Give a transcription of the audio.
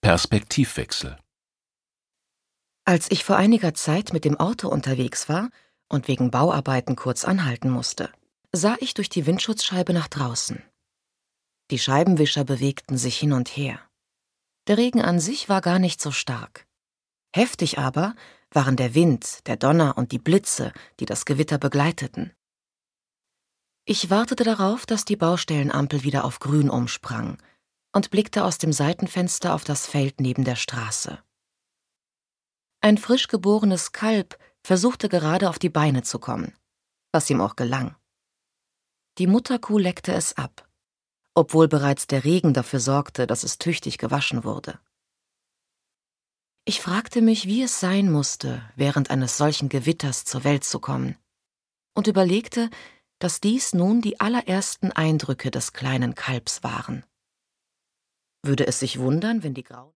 Perspektivwechsel. Als ich vor einiger Zeit mit dem Auto unterwegs war und wegen Bauarbeiten kurz anhalten musste, sah ich durch die Windschutzscheibe nach draußen. Die Scheibenwischer bewegten sich hin und her. Der Regen an sich war gar nicht so stark. Heftig aber waren der Wind, der Donner und die Blitze, die das Gewitter begleiteten. Ich wartete darauf, dass die Baustellenampel wieder auf grün umsprang und blickte aus dem Seitenfenster auf das Feld neben der Straße. Ein frisch geborenes Kalb versuchte gerade auf die Beine zu kommen, was ihm auch gelang. Die Mutterkuh leckte es ab, obwohl bereits der Regen dafür sorgte, dass es tüchtig gewaschen wurde. Ich fragte mich, wie es sein musste, während eines solchen Gewitters zur Welt zu kommen, und überlegte, dass dies nun die allerersten Eindrücke des kleinen Kalbs waren. Würde es sich wundern, wenn die grauen